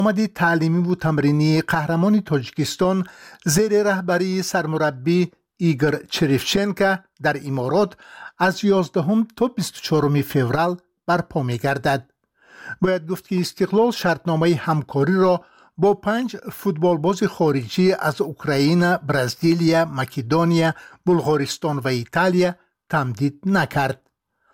برنامه تعلیمی و تمرینی قهرمان تاجیکستان زیر رهبری سرمربی ایگور چریفچنکو در امارات از 11 تا 24 فوریه برپا می‌گردد. باید گفت که استقلال شرطنامه همکاری را با 5 فوتبالباز خارجی از اوکراین، برزیل، مکدونیا، بلغارستان و ایتالیا تمدید نکرد.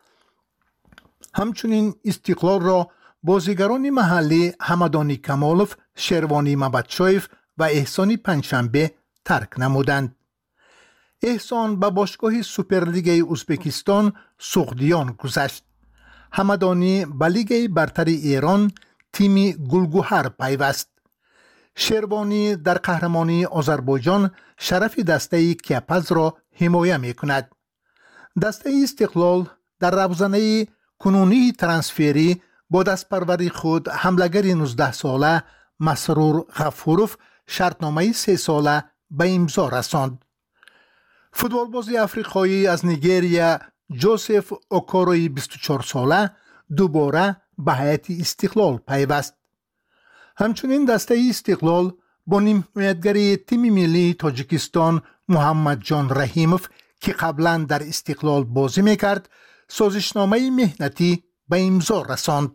همچنین استقلال را بازیگران محلی حمدانی کمالوف، شروانی مبدشایف و احسانی پنجشنبه ترک نمودند. احسان به باشگاه سوپرلیگ ازبکستان سغدیان گذشت. حمدانی به لیگ برتر ایران تیم گلگوهر پیوست. شروانی در قهرمانی آذربایجان شرف دسته کیپز را حمایت می کند. دسته استقلال در روزنه کنونی ترانسفری با دستپروری خود حملگر 19 ساله مسرور غفوروف شرطنامه 3 ساله به امضا رساند. فوتبالباز افریقایی از نیجریه جوزف اوکوروی 24 ساله دوباره به هیئت استقلال پیوست. همچنین دسته استقلال با حمایتگری تیم ملی تاجیکستان محمد جان رحیموف که قبلا در استقلال بازی میکرد سازشنامه مهنتی به امضا رساند.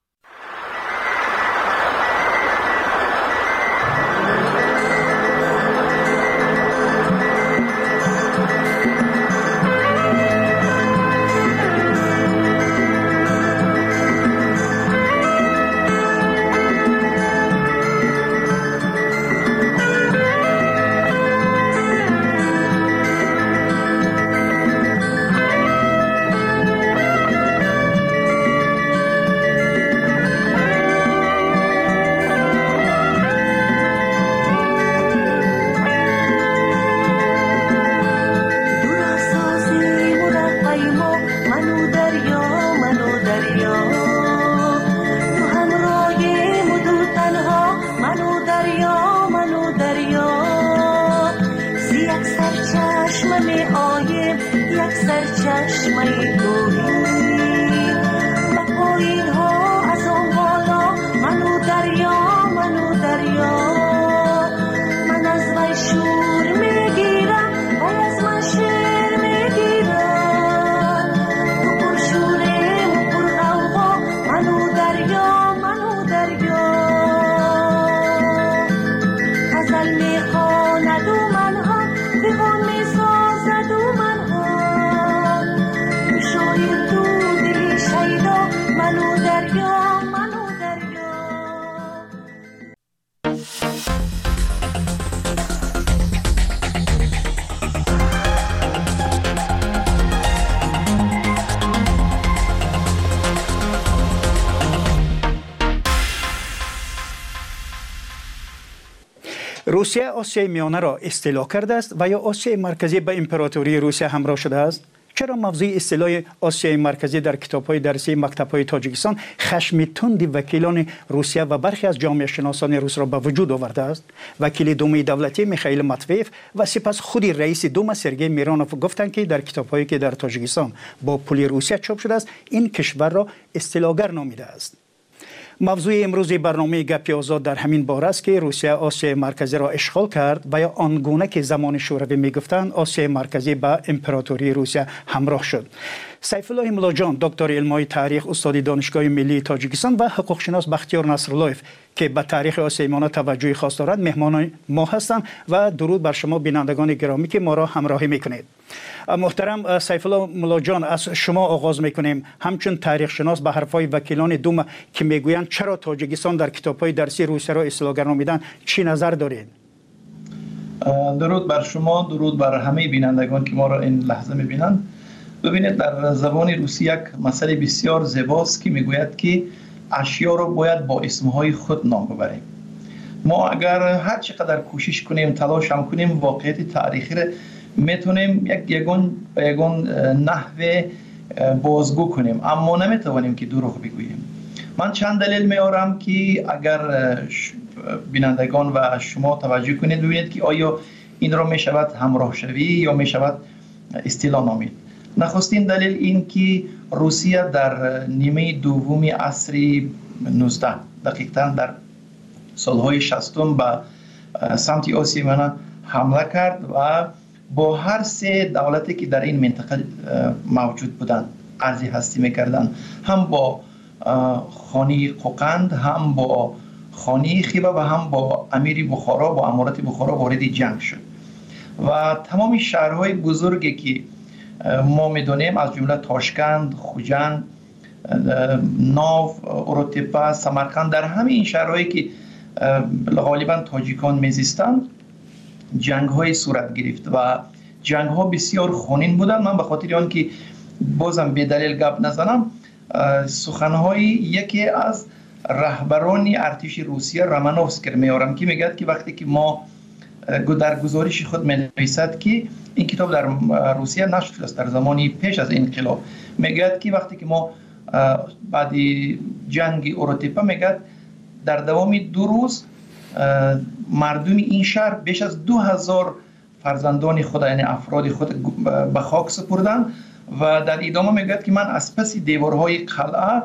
روسیه آسیای میانه را استیلا کرده است و یا آسیای مرکزی به امپراتوری روسیه همراه شده است؟ چرا موضوع استیلای آسیای مرکزی در کتاب‌های درسی مکتب‌های تاجیکستان خشم تند وکیلان روسیه و برخی از جامعه شناسان روس را به وجود آورده است؟ وکیل دوم دولتی میخائیل ماتویف و سپس خود رئیس دوم سرگئی میرانوف گفتند که در کتاب‌هایی که در تاجیکستان با پول روسیه چاپ شده است این کشور را استیلاگر نامیده است. موضوع امروز برنامه گپی آزاد در همین باره است که روسیه آسیای مرکزی را اشغال کرد و یا آنگونه که زمان شوروی میگفتند آسیای مرکزی با امپراتوری روسیه همراه شد. سیف الله ملاجان دکتر علمای تاریخ استاد دانشگاه ملی تاجیکستان و حقوقشناس بختیار نصراللهیف که به تاریخ آسیای میانه توجه خاص دارند مهمان ما هستند و درود بر شما بینندگان گرامی که ما را همراهی میکنید. محترم سیف الله ملاجان از شما آغاز میکنیم. همچون تاریخ شناس به حرفای وکیلان دوم که میگویند چرا تاجیکستان در کتاب‌های درسی روسیه را استیلاگر نامیدن چی نظر دارید؟ درود بر شما، درود بر همه بینندگان که ما را این لحظه میبینند. ببینید در زبان روسی یک مسئله بسیار زیباست که میگوید که اشیا را باید با اسمهای خود نام ببریم. ما اگر هر چقدر کوشش کنیم تلاش هم کنیم واقعیت تاریخی را میتونیم یگون نحوه بازگو کنیم اما نمیتوانیم که دروغ بگوییم. من چند دلیل میارم که اگر بینندگان و شما توجه کنید ببینید که آیا این را میشود همراه شوی یا میشود استیلا نامید. نخستین دلیل این که روسیه در نیمه دوم عصر 19 دقیقاً در سالهای 60 به سمت آسیای میانه حمله کرد و با هر سه دولتی که در این منطقه موجود بودند عرض هستی میکردند، هم با خانی قوقند، هم با خانی خیبه و هم با امیر بخارا، با امارت بخارا وارد جنگ شد و تمام شهرهای بزرگی که ما میدونیم از جمله تاشکند، خوجند، ناو، اروتپه، سمرقند، در همه این شهرهایی که غالبا تاجیکان میزیستند جنگ های صورت گرفت و جنگ ها بسیار خونین بودند. من به خاطر آن که بازم به دلیل گپ نزنم، سخنهای یکی از رهبران ارتش روسیه رامانوفسکی میارم که میگه که وقتی که ما در گزارش خود مینویسد که این کتاب در روسیه نشر شده است در زمانی پیش از انقلاب، میگه که وقتی که ما بعد جنگ اروتپه میگه در دوام 2 روز مردم این شهر بیش از 2000 فرزندان خود، یعنی افراد خود به خاک سپردند و در ادامه میگه که من از پس دیوارهای قلعه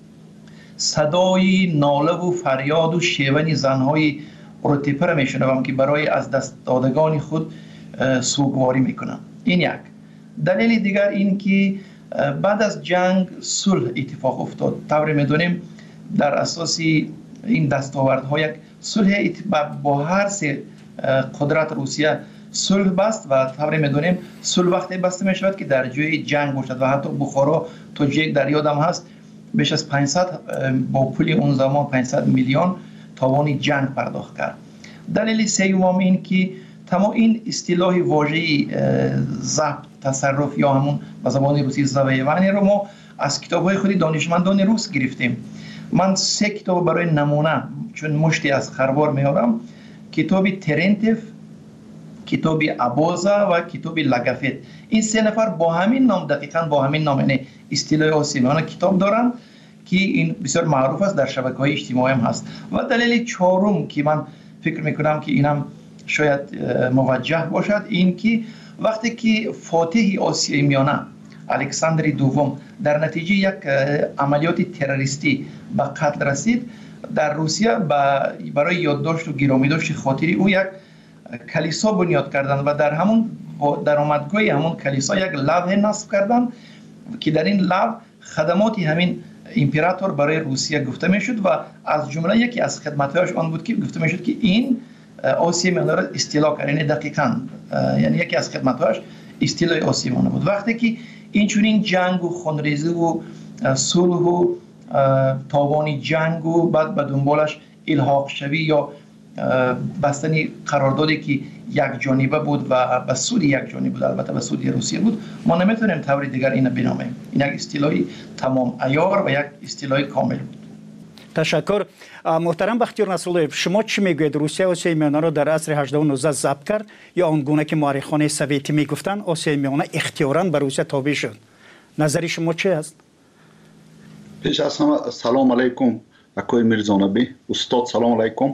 صدای ناله و فریاد و شیون زنهای اروتپه را میشنوم که برای از دست دادگان خود سوگواری میکنم. این یک دلیل دیگر این که بعد از جنگ صلح اتفاق افتاد. طور میدونیم در اساس این دستاوردها یک صلح با هر سه قدرت روسیه صلح بست و طور میدونیم صلح وقتی بسته میشود که در جای جنگ باشد و حتی بخارا تو جای در یادم هست بیش از 500 با پول اون زمان 500 میلیون تاوان جنگ پرداخت کرد. دلیل سوم این که تمام این اصطلاح واژه ضبط، تصرف یا همون به زبان روسی زویوانی رو ما از کتاب‌های خود دانشمندان روس گرفتیم. من 3 کتاب برای نمونه چون مشتی از خروار میارم، کتاب ترنتیف، کتاب ابوزا و کتاب لاگافت. این 3 نفر با همین نام، دقیقاً با همین نام، یعنی اصطلاح آسیمیانه کتاب دارن که این بسیار معروف است، در شبکه‌های اجتماعی هم هست. و دلیل چهارم که من فکر میکنم که اینم شاید موجه باشد این که وقتی که فاتح آسیای میانه الکساندر دوم در نتیجه یک عملیات تروریستی به قتل رسید، در روسیه برای یادداشت و گرامیداشت خاطری او یک کلیسا بنیاد کردند و در همون درآمدگاه همون کلیسا یک لوح نصب کردند که در این لوح خدمات همین امپراتور برای روسیه گفته میشد و از جمله یکی از خدماتش آن بود که گفته میشد که این آسیای میانه را استیلا کرد. یعنی دقیقاً یعنی یکی از خدماتش استیلای آسیای میانه بود. وقتی که این جنگ و خونریزی و صلح و تاوان جنگ و بعد به دنبالش الحاق شوی یا بستن قراردادی که یک جانبه بود و به سود یک جانبه بود، البته به سود روسیه بود، ما نمیتونیم طور دیگر اینو بنامیم. این یک اصطلاحی تمام عیار و یک اصطلاحی کامل بود. تشکر. محترم بختیار نصرالله، شما چی میگوید؟ روسیه آسیای میانه را در عصر 18 و 19 ضبط کرد یا آنگونه که مورخان سوویتی میگفتند آسیای میانه اختیاراً به روسیه تابع شد؟ نظر شما چی است؟ پیش از همه سلام علیکم اکوی میرزانبی استاد، سلام علیکم.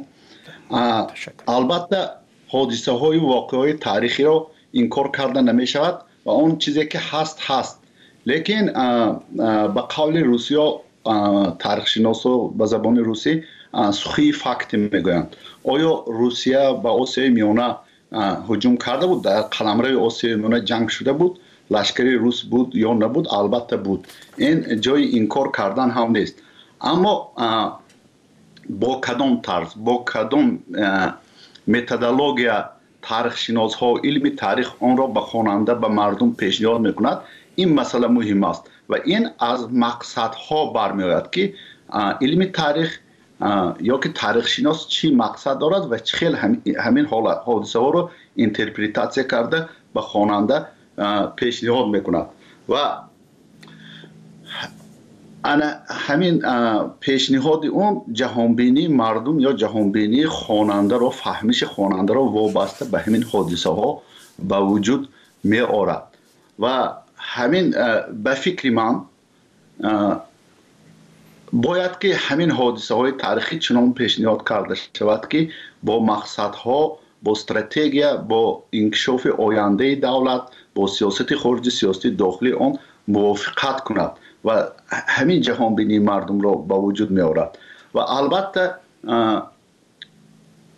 البته حادثه های واقعه های تاریخی را انکار کرده نمی شود و اون چیزی که هست، لیکن به قول روسیه تاریخ شناسا به زبان روسی سخی فکت میگویند. آیا روسیه به آسیای میانه هجوم کرده بود؟ در قلمرو آسیای میانه جنگ شده بود؟ لشکری روس بود یا نبود؟ البته بود. این جای انکار کردن هم نیست. اما با کدام طرز، با کدام متدولوژیا تاریخ شناس ها علم تاریخ آن را به خواننده، به مردم پیشنهاد میکند، این مسئله مهم است و این از مقصد ها برمی آید که علم تاریخ یا که تاریخ شناس چی مقصد دارد و چه همین حادثه ها را اینترپریتاسیون کرده به خواننده پیشنهاد میکند و همین پیشنهاد اون جهانبینی مردم یا جهانبینی خواننده را، فهمش خواننده را وابسته به همین حادثه ها به وجود می آورد و همین به فکر من باید که همین حادثه های تاریخی چنان پیشنهاد کرده شود که با مقصد ها، با استراتژی، با انکشاف آینده دولت، با سیاست خارجی، سیاست داخلی آن موافقت کند و همین جهان بینی مردم را با وجود می آورد. و البته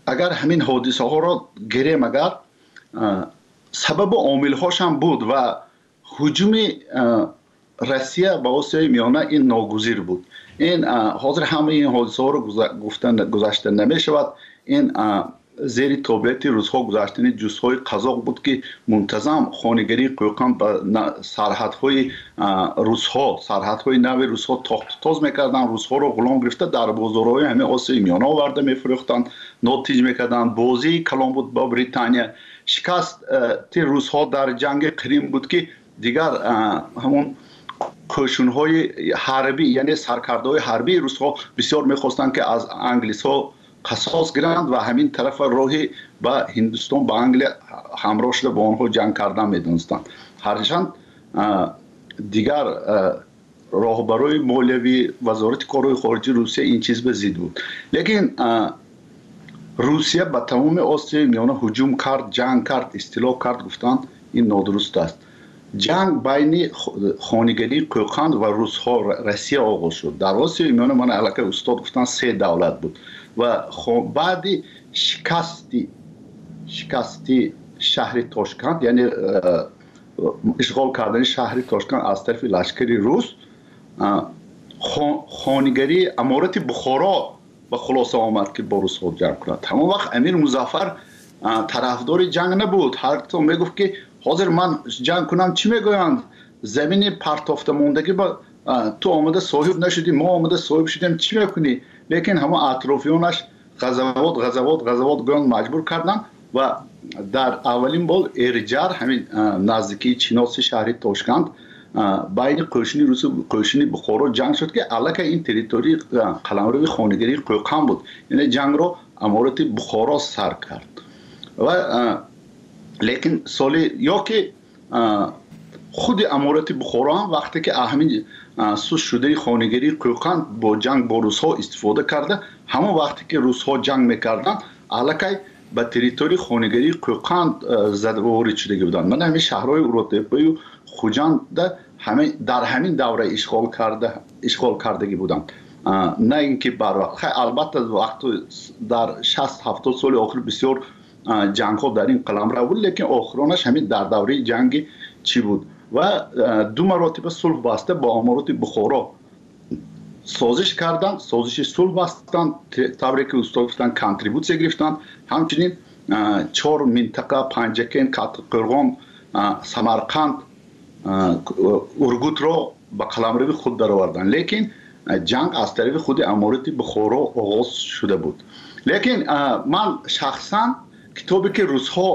اگر همین حادثه ها را گیریم، اگر سبب عامل هاش هم بود و هجوم روسیه به آسیای میانه این ناگزیر بود. این حاضر همه این حادثه ها رو گذاشته نمی شود. این زیر تابعیت روزها گذاشتن جزهای قزاق بود که منتظم خانگری قوقان به سرحدهای روزها، سرحدهای نو روزها تاخت تاز میکردن، روزها رو غلام گرفته در بازارهای همه آسیای میانه آورده میفروختن، ناتیج میکردن. بازی کلام بود با بریتانیا. شکست روزها در جنگ کریم بود که دیگر همون کوشش‌های حربی، یعنی سرکردهای حربی روس‌ها بسیار می‌خواستند که از انگلیس‌ها قصاص گیرند و همین طرف راهی به هندوستان، به انگلیس همراه شده با آنها جنگ کردن می‌دانستند. هرچند دیگر راهبرای مالیوی وزارت کارهای خارجه روسیه این چیز به ضد بود. لیکن روسیه به تمام آسیای میانه هجوم کرد، جنگ کرد، استیلا کرد. گفتند این نادرست است. جنگ بین خانگری قوقند و روس‌ها روسیه آغاز شد. در آسیای میانه من علاقه استاد گفتن 3 دولت بود و بعد شکستی شهر تاشکند، یعنی اشغال کردن شهر تاشکند از طرف لشکری روس، خانگری امارت بخارا به خلاصه آمد که با روس‌ها جنگ کند. همون وقت امیر مظفر طرفدار جنگ نبود. هر کدوم میگفت که حاضر من جنگ کنم. چی میگویند؟ زمین پرتافته موندگی با تو آمده صاحب نشدی، ما آمده صاحب شدیم، چی میکنی؟ لیکن همه اطرافیانش غزوات گویند مجبور کردن و در اولین بار ارجار همین نزدیکی چیناس شهر تاشکند بین قوشنی روس و قوشنی بخارا جنگ شد که علاقه این تریتوری قلمرو خانگری قوقان بود. یعنی جنگ رو امارت بخارا سر کرد. و لیکن سالی یا که خود امارت بخارا هم وقتی که همین سوس شده خانگری قوقان با جنگ با روس‌ها استفاده کرده، همون وقتی که روس‌ها جنگ میکردن علاقه به تریتوری خانگری قوقان زده وارد شده بودند. من همین شهرهای اورودپی و خوجند در همین دوره اشغال کردگی بودند. نه اینکه بر وقت، البته وقت در 60-70 سال آخر بسیار جنگ ها در این قلمرو بود، لیکن آخرانش همین در دوره جنگ چی بود و 2 مراتب صلح بسته با امارات بخارا سازش کردند. سازش صلح بستند، طوری که استاد گفتن کانتریبوت گرفتند. همچنین 4 منطقه پنجکین، قرغان، سمرقند، ارگوت را به قلمرو خود درآوردند. لیکن جنگ از طریق خود امارات بخارا آغاز شده بود. لیکن من شخصا کتابی که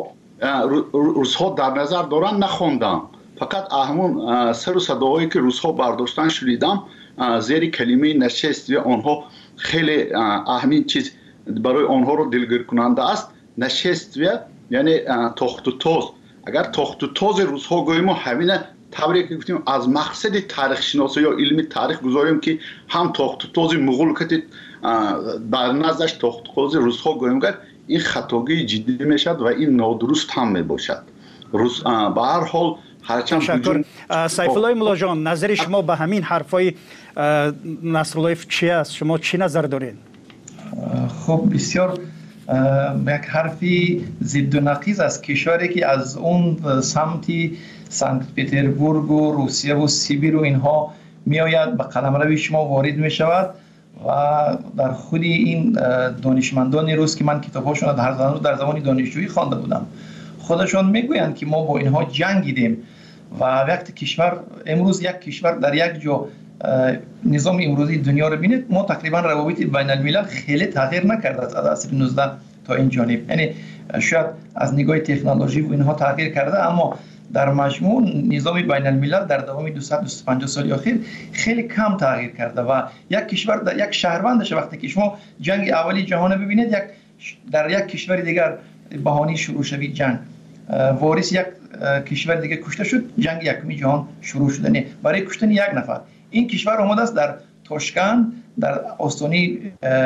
روس‌ها در نظر دارن نخوندم، فقط همون سر و صداهایی که روس‌ها برداشتن شنیدم. زیر کلمه نشست و آنها خیلی اهمین چیز برای آنها رو دلگیر کننده است. نشست و یعنی تاخت و تاز. اگر تاخت و تاز روس‌ها گوییم همین طوری که گفتیم از مقصد تاریخ شناسی یا علم تاریخ گذاریم که هم تاخت و تاز مغول که در نظرش تاخت و تاز روس‌ها گوییم که این خطاگی جدی میشد و این نادرست هم میباشد. به هر حال تشکر. سیفالله مولا جان، نظر شما به همین حرفای نصرالله چی است؟ شما چی نظر دارین؟ خب بسیار یک حرفی ضد و نقیض است. کشوری که از اون سمتی سنت پترزبورگ و روسیه و سیبیر و اینها میآید به قلمرو شما وارد می شود و در خود این دانشمندان روس که من کتاب‌هاشون در زمان دانشجویی خوانده بودم، خودشون میگویند که ما با اینها جنگیدیم و وقتی کشور امروز یک کشور در یک جا نظام امروزی دنیا رو بینید، ما تقریبا روابط بین الملل خیلی تغییر نکرده است از عصر 19 تا این جانب. یعنی شاید از نگاه تکنولوژی و اینها تغییر کرده، اما در مجموع نظام بین الملل در دوام 250 سال اخیر خیلی کم تغییر کرده و یک کشور در یک شهروندش وقتی که شما جنگ اولی جهان ببینید، در یک کشور دیگر بهانه شروع شوید جنگ، وارث یک کشور دیگه کشته شد، جنگ یکمی جهان شروع شده. نه برای کشتن یک نفر این کشور آمده است در تاشکند، در آستانه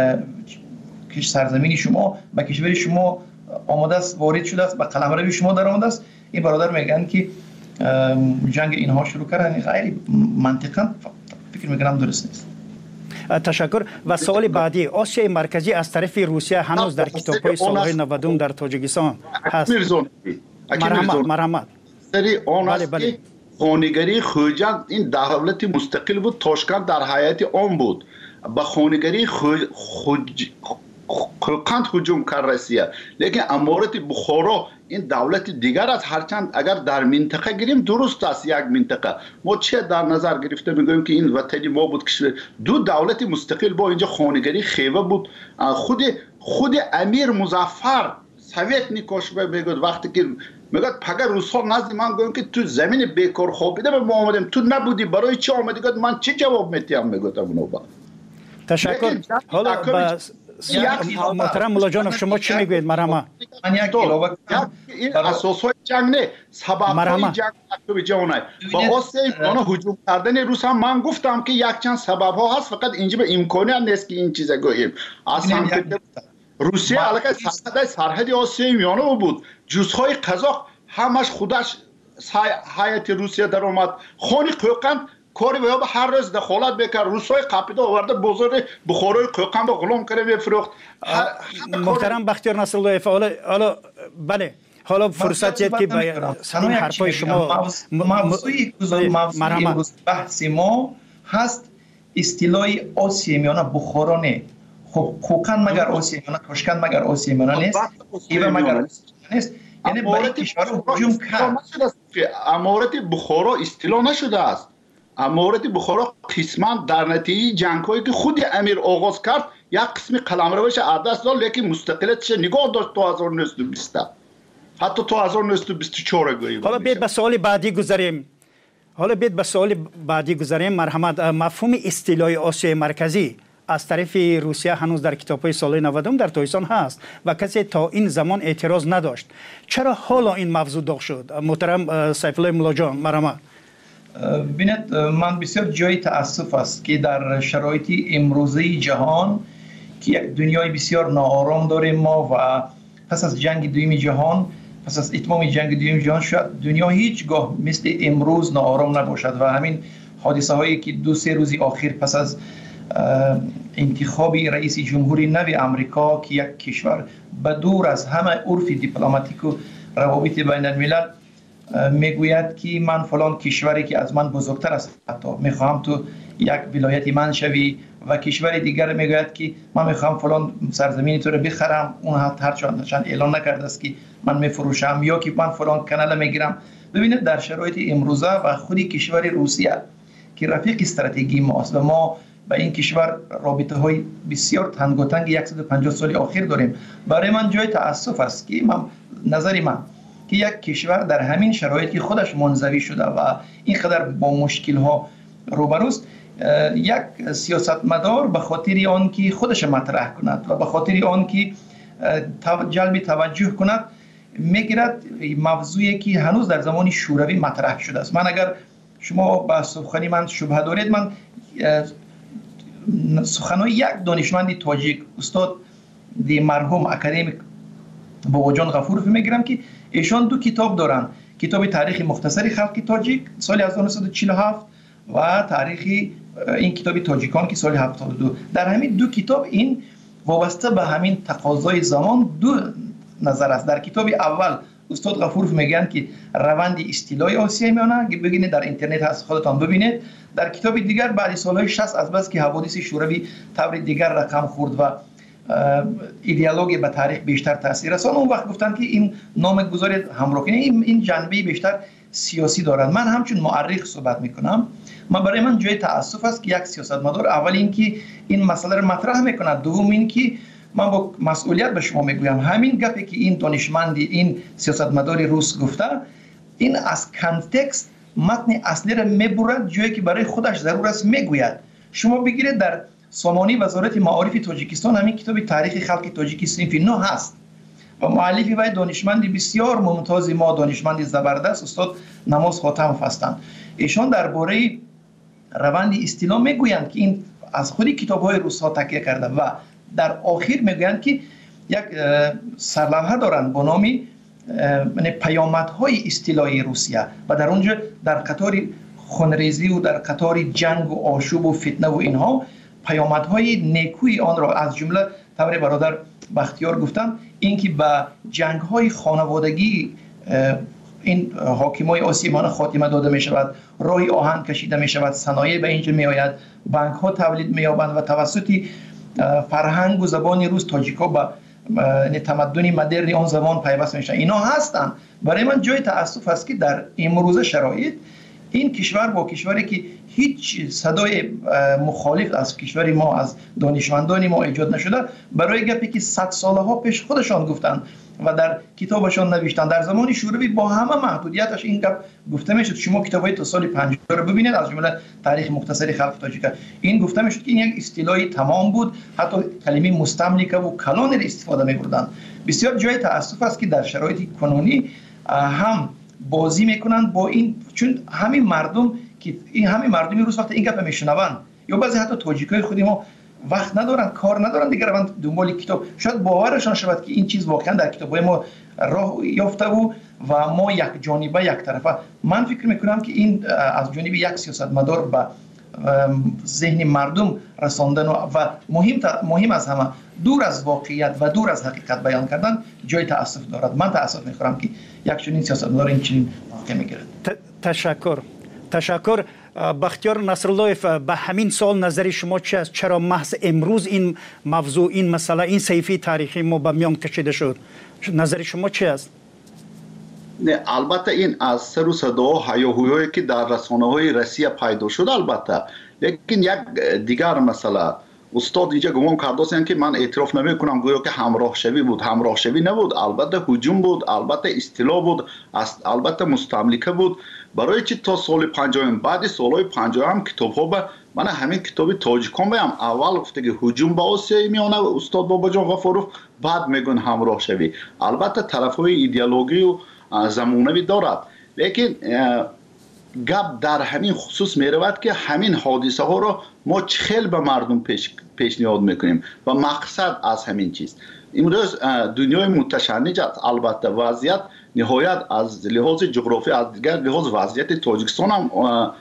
سرزمین شما به کشور شما آمده است، وارد شده است، به قلمرو شما در آمده است. این برادر میگن که جنگ اینها شروع کردن، غیر منطقاً فکر میکنم درست نیست. تشکر. و سوال بعدی، آسیای مرکزی از طرف روسیه هنوز در کتاب‌های سال‌های 90 در تاجیکستان هست. مرحمت سری آن است که خانگری خوجند این دولت مستقل بود، تاشکند در حیات آن بود. با خانگری خوقند هجوم کرد روسیه، لیکن امارت بخارا این دولت دیگر است. هرچند اگر در منطقه گیریم درست است، یک منطقه ما چه در نظر گرفته میگوییم که این وطنی ما بود که دو دولت مستقل با اینجا خانگری خیوه بود. خود امیر مظفر سویت نیکوش میگوید وقتی که میگوید پگه روس‌ها نزد من گویم که تو زمین بیکار خوابیده به ما آمدیم، تو نبودی، برای چی آمدی؟ گفت من چه جواب میتیم؟ میگوید اونو. تشکر. حالا محترم مولا جانов شما چی میگوید؟ مرحمت. این اساسهای جنگ نه، سبب‌های جنگ مکتوب جهانی با آسیای میانه هجوم کردن روس هم من گفتم که یک چند سبب‌ها هست، فقط اینجا به امکانی هم نیست که این چیزا گوییم. اصلا روسیه علاقه سرحد آسیای میانه بود، جزهای قزاق همش خودش هیئت روسیه در اومد. خانی قوقند کاری به هر روز دخالت بکرد، روسای قاپیدا آورده بازار بخارای قوقند به غلام کرده میفروخت. محترم بختیار نصرالله، حالا بله، حالا فرصتیه که به این حرفای شما موضوعی بحث ما هست اصطلاح آسیای میانه بخارا نه. خب قوقند مگر آسیای میانه، تاشکند مگر آسیای میانه نیست، ایوه مگر آسیای نیست. یعنی برای کشور هجوم کرد. امارت بخارا اصطلاح نشده است. امارت بخارا قسما در نتیجه جنگ‌هایی که خود امیر آغاز کرد یک قسمی قلمروش عدس داد، لیکن مستقلیتش نگاه داشت تا 1920 حتی تا 1924 گوییم. حالا بیاید به سوال بعدی گذاریم. مرحمت. مفهوم اصطلاح آسیای مرکزی از طرف روسیه هنوز در کتاب‌های سال 90 در تاجیکستان هست و کسی تا این زمان اعتراض نداشت. چرا حالا این موضوع داغ شد؟ محترم سیف الله مولا جان، مرحمت. بینید، من بسیار جای تأسف است که در شرایط امروزی جهان که یک دنیای بسیار ناآرام داریم ما و پس از جنگ دوم جهان، پس از اتمام جنگ دوم جهان، شاید دنیا هیچگاه مثل امروز ناآرام نباشد و همین حادثه هایی که 2-3 روزی آخر پس از انتخاب رئیس جمهوری نو آمریکا که یک کشور به دور از همه عرف دیپلماتیک و روابط بین الملل میگوید که من فلان کشوری که از من بزرگتر است حتی میخوام تو یک ولایت من شوی و کشور دیگر میگوید که من میخوام فلان سرزمین تو رو بخرم، اون هرچند اعلان نکرده است که من میفروشم، یا که من فلان کانال میگیرم. ببینید در شرایط امروزه و خودی کشور روسیه که رفیق استراتژی ماست و ما با این کشور رابطه های بسیار تنگاتنگ 150 سال اخیر داریم، برای من جای تأسف است که نظر من که یک کشور در همین شرایطی خودش منزوی شده و اینقدر با مشکل ها روبروست، یک سیاستمدار به خاطر آن که خودش مطرح کند و به خاطر آن که جلب توجه کند میگیرد موضوعی که هنوز در زمان شوروی مطرح شده است. من اگر شما با سخنی من شبهه دارید، من سخنهای یک دانشمند تاجیک، استاد دی مرحوم اکادمیک باباجان غفورов میگیرم که ایشان 2 کتاب دارن، کتاب تاریخ مختصری خلق تاجیک سال 1947 و تاریخ این کتاب تاجیکان که سال 72. در همین 2 کتاب این وابسته به همین تقاضای زمان 2 نظر است. در کتاب اول استاد غفورov میگن که روند اصطلاح آسیای میانه، ببینید در اینترنت هست خودتان ببینید. در کتاب دیگر بعد سالهای 60 از بس که حوادث شوروی طور دیگر رقم خورد و ایدئولوژی به تاریخ بیشتر تاثیر رساند، اون وقت گفتن که این نام گذاری همراه کنید، این جنبه بیشتر سیاسی دارد. من همچون مورخ صحبت میکنم. برای من جای تأسف است که یک سیاستمدار اول این که این مسئله رو مطرح میکند، دوم این که من با مسئولیت به شما میگویم همین گپی که این دانشمندی این سیاستمدار روس گفته، این از کانتکست متن اصلی را میبرد جایی که برای خودش ضرور است میگوید. شما بگیرید در سامانه وزارت معارف تاجیکستان همین کتاب تاریخ خلق تاجیک صنف 9 هست و مؤلفی و دانشمندی بسیار ممتاز ما، دانشمندی زبردست، استاد نماز خاتمov هستند. ایشان درباره روند اصطلاح میگویند که این از خودی کتاب‌های روس‌ها تکیه کرده و در آخر میگویند که یک سرلوحه دارند با نام پیامدهای اصطلاحی روسیه و در اونجا در قطار خونریزی و در قطار جنگ و آشوب و فتنه و اینها پیامدهای نیکوی آن را از جمله طور برادر بختیار گفتم، اینکه به جنگ‌های خانوادگی این حاکمای آسیمان خاتمه داده می شود، راه آهن کشیده می شود، صنایع به اینجا می آید، بانک ها تولید می یابند و توسط فرهنگ و زبان روس تاجیکا به تمدن مدرن آن زبان پیوست می شوند. اینا هستند. برای من جای تأسف است که در امروزه شرایط این کشور با کشوری که هیچ صدای مخالف از کشور ما، از دانشمندان ما ایجاد نشده، برای گپی که 100 ساله ها پیش خودشان گفتند و در کتابشان نوشتند، در زمان شوروی با همه محدودیتش این گپ گفته میشد. شما کتابای تا سال 50 رو ببینید، از جمله تاریخ مختصری خلق تاجیک، این گفته میشد که این یک اصطلاحی تمام بود، حتی کلمه مستملکه و کلان را استفاده می‌کردند. بسیار جای تأسف است که در شرایط کنونی هم بازی میکنند با این، چون همین مردم که این همین مردمی روز وقت این گپ میشنوند، یا بعضی حتی تاجیکای خودی ما وقت ندارن، کار ندارن دیگه، روند دنبال کتاب، شاید باورشان شود که این چیز واقعا در کتابای ما راه یافته و ما یک جانبه یک طرفه. من فکر میکنم که این از جانب یک سیاستمدار به ذهن مردم رساندن و مهم از همه دور از واقعیت و دور از حقیقت بیان کردن جای تأسف دارد. من تأسف میخورم که یک چنین سیاستمدار این چنین موقع میگیرد. تشکر. بختیار نصراللهیف، به همین سال نظر شما چی است؟ چرا محض امروز این موضوع، این مسئله، این صحیفه تاریخی ما به میان کشیده شد؟ نظر شما چی است؟ نه، البته این از سر و صدا و هیاهویی که در رسانه‌های روسیه پیدا شد البته، لیکن یک دیگر مسئله، استاد اینجا گمان کرده که من اعتراف نمیکنم گویا که همراه شوی بود. همراه شوی نبود، البته هجوم بود، البته استیلا بود، البته مستملکه بود. برای چی تا سال 50 بعد سالهای 50 هم کتاب ها به من همین کتابی تاجیکان بیم اول گفته که هجوم به آسیای میانه استاد بابا جان غفاروف، بعد میگن همراه شوی. البته طرف های ایدئولوژی و زمانوی دارد، لیکن گپ در همین خصوص میرود که همین حادثه ها را ما چخیل به مردم پیشنهاد میکنیم و مقصد از همین چیز. امروز دنیای متشنج است، البته وضعیت نهایت از لحاظ جغرافی، از دیگر لحاظ وضعیت تاجیکستان هم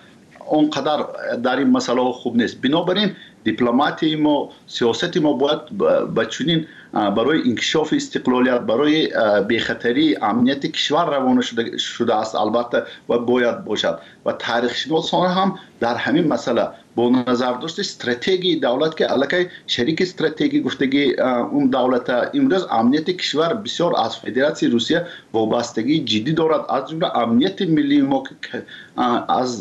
اونقدر در این مسئله خوب نیست. بنابراین دیپلماتی ما، سیاست ما باید بچونین برای انکشاف استقلالیت، برای بی‌خطری امنیت کشور روانه شده است البته و باید باشد. و تاریخ شناسان هم در همین مسئله با نظر داشت استراتژی دولت که الکی شریک استراتژی گفتگی اون دولت امروز امنیت کشور بسیار از فدراسیون روسیه وابستگی جدی دارد، از جمله امنیت ملی ما که از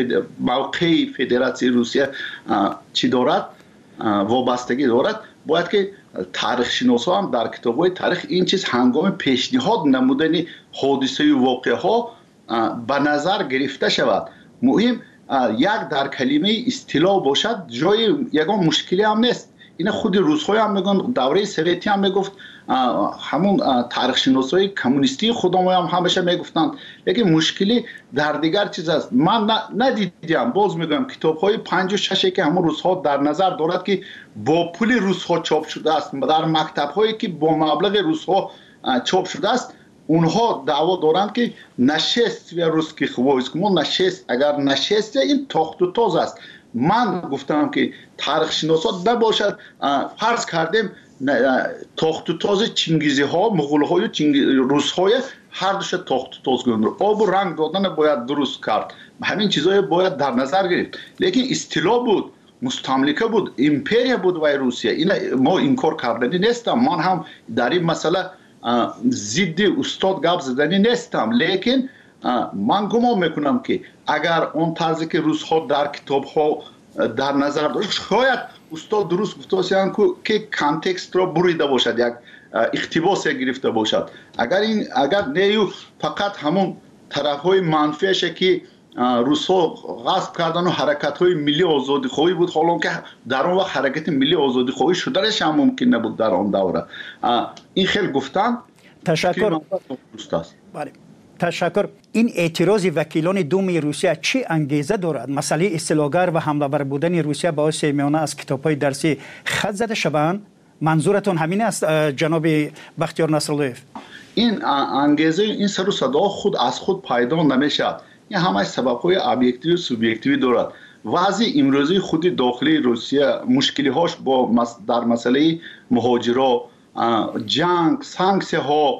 موقع فدراسیون روسیه چی دارد وابستگی دارد. باید که تاریخ شناسا هم در کتاب‌های تاریخ این چیز هنگام پیشنهاد نمودن حادثه واقعه ها به نظر گرفته شود. مهم یک در کلمه اصطلاح باشد، جای یگان مشکلی هم نیست. این خود روس‌ها هم میگن، دوره سوویتی هم میگفت، همون تاریخ شناسای کمونیستی خودمون هم همیشه میگفتند. لیکن مشکلی در دیگر چیز است. من ندیدم، باز میگم کتاب‌های 5 و 6 که همون روس‌ها در نظر دارد که با پول روس‌ها چاپ شده است، در مکتب‌هایی که با مبلغ روس‌ها چاپ شده است، اونها دعوا دارند که نشست و روسکی خوایسکمون نشست، اگر نشست این تاخت و تاز است. من گفتم که تاریخ شناسا نباشد، فرض کردیم تاخت و تاز چنگیزی ها، مغول های و روس های هر دوش تاخت و تاز گذاشتن، آب و رنگ دادن باید درست کرد، همین چیزهای باید در نظر گرفت. لیکن اصطلاح بود، مستملکه بود، امپریا بود و روسیه، این ما انکار کردنی نیستم. من هم در این مسئله ضد استاد گپ زدنی نیستم، لیکن من گمان میکنم که اگر اون طرزی که روس ها در کتاب ها در نظر داشت، شاید استاد درست گفته باشند که کانتکست را بریده باشد، یک اقتباس گرفته باشد. اگر نیو فقط همون طرف های منفیش که روس ها غصب کردن و حرکت های ملی آزادی خواهی بود، حالا که در اون وقت حرکت ملی آزادی خواهی شدنش هم ممکن نبود در آن دوره. این خیلی گفتن. تشکر. بله. تشکر. این اعتراض وکیلان دوم روسیه چه انگیزه دارد؟ مسئله اصطلاحگر و حمله ور بودن روسیه به آسیای میانه از کتاب‌های درسی خط زده شوند؟ منظورتون همین است جناب بختیار نصراللهیف؟ این انگیزه، این سر و صدا خود از خود پیدا نمیشه. این همه سبب‌های ابجکتیو و سوبژکتیو دارد وضع امروزی خود داخلی روسیه مشکلی هاش با در مسئله مهاجرا، جنگ، سانکسیه ها،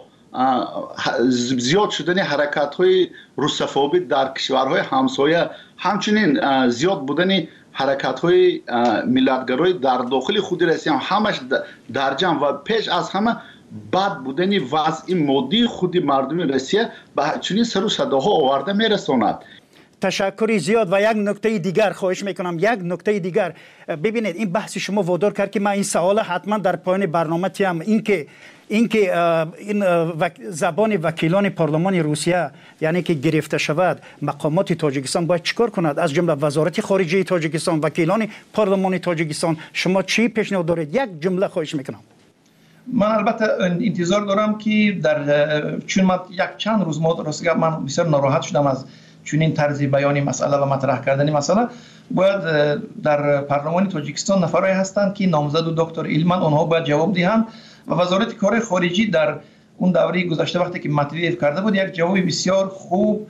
زیاد شدن حرکت های روسفوبی در کشورهای همسایه، همچنین زیاد بودن حرکت های ملتگرای در داخل خود روسیه همش در جمع و پیش از همه بد بودن وضع مادی خود مردم روسیه به چنین سر و صداها آورده میرساند. تشکری زیاد. و یک نکته دیگر خواهش میکنم، یک نکته دیگر. ببینید این بحث شما وادار کرد که من این سوال حتما در پایان برنامه تیم، اینکه این زبان وکیلان پارلمان روسیه یعنی که گرفته شود، مقامات تاجیکستان باید چیکار کند؟ از جمله وزارت خارجه تاجیکستان، وکیلان پارلمان تاجیکستان، شما چی پیشنهاد دارید؟ یک جمله خواهش میکنم. من البته انتظار دارم که چون من یک چند روز من بسیار ناراحت شدم از چنین طرز بیانی مسئله و مطرح کردن مسئله. باید در پارلمان تاجیکستان نفرایی هستند که نامزد و دکتر ایلمن، آنها باید جواب دهند و وزارت کار خارجی در اون دوره گذشته وقتی که مدویف کرده بود یک جواب بسیار خوب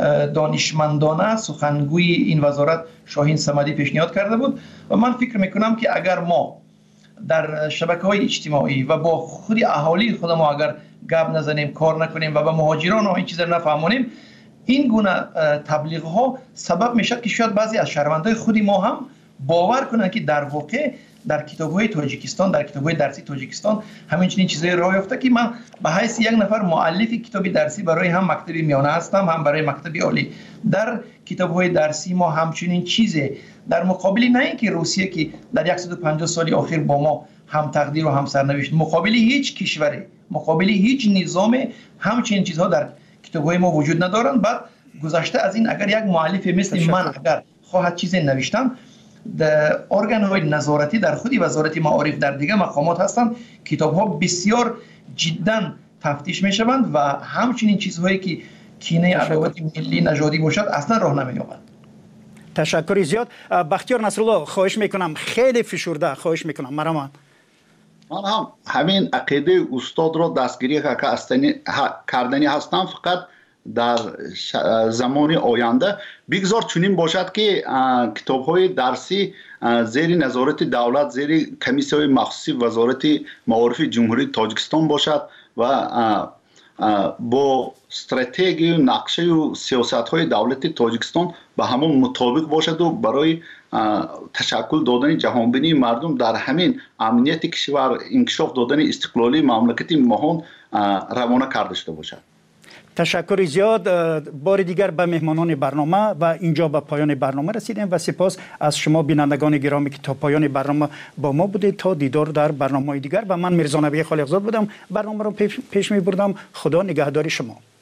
دانشمندانه سخنگوی این وزارت شاهین صمدی پیشنهاد کرده بود و من فکر میکنم که اگر ما در شبکه‌های اجتماعی و با خود اهالی خود ما اگر گپ نزنیم، کار نکنیم و به مهاجران این چیزا نفهمونیم، این گونه تبلیغ ها سبب میشه که شاید بعضی از شهروندان خودی ما هم باور کنند که در واقع در کتاب‌های تاجیکستان، در کتاب‌های درسی تاجیکستان همین چیزای راه یافته که من به حیث یک نفر مؤلف کتاب درسی برای هم مکتب میانه هستم، هم برای مکتب عالی. در کتاب‌های درسی ما همچنین چیزی در مقابل نه اینکه روسیه که در 150 سال اخیر با ما هم تقدیر و هم سرنوشت، مقابل هیچ کشوری، مقابل هیچ نظام همچنین چیزها در کتاب‌های ما وجود ندارند. بعد گذشته از این اگر یک مؤلف مثل من اگر خواهد چیزی نوشتم، در ارگان‌های نظارتی در خودی وزارت معارف در دیگه مقامات هستند، کتاب‌ها بسیار جدا تفتیش می‌شوند و همچنین چیزهایی که کینه عداوت ملی نژادی باشد اصلا راه نمی‌یابد. تشکر زیاد. بختیار نصرالله خواهش میکنم، خیلی فشرده خواهش میکنم. مرحبا. من هم همین عقیده استاد را دستگیری کردنی هستم، فقط در زمان آینده بگذار چنین باشد که کتاب‌های درسی زیر نظارت دولت، زیر کمیسیون مخصوصی وزارت معارف جمهوری تاجیکستان باشد و با استراتژی و نقشه و سیاست‌های دولت تاجیکستان به همون مطابق باشد و برای تشکل دادن جهانبینی مردم در همین امنیت کشور، انکشاف دادن استقلالی مملکت مهان روانه کرده شده باشد. تشکر زیاد. بار دیگر به مهمانان برنامه و اینجا به پایان برنامه رسیدیم و سپاس از شما بینندگان گرامی که تا پایان برنامه با ما بودید. تا دیدار در برنامه دیگر و من میرزا نبی خالقزاد بودم، برنامه رو پیش می بردم. خدا نگهدار شما.